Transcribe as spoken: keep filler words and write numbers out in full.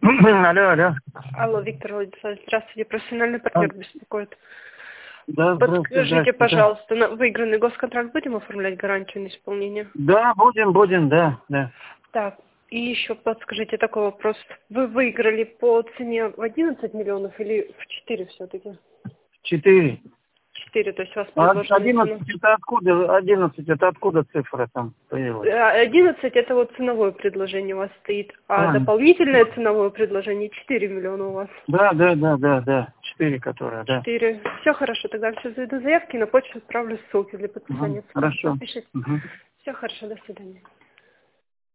Алло, алло. Алло, Виктор Владиславович, здравствуйте, профессиональный партнер беспокоит. Да, Подскажите, здравствуйте. пожалуйста, на выигранный госконтракт будем оформлять гарантию на исполнение? Да, будем, будем, да, да. Так, и еще подскажите такой вопрос. Вы выиграли по цене в одиннадцать миллионов или в четыре все-таки? Четыре. четыре, то есть у вас А предложена цена. одиннадцать это откуда? Одиннадцать это откуда цифра там появилась? одиннадцать это вот ценовое предложение у вас стоит, а А, дополнительное ценовое предложение четыре миллиона у вас. да, да, да, да, да. Четыре, которые, да. четыре. Все хорошо, тогда все заведу заявки, на почту отправлю ссылки для Угу, подписания. хорошо. Пишите. Угу. Все хорошо, до свидания.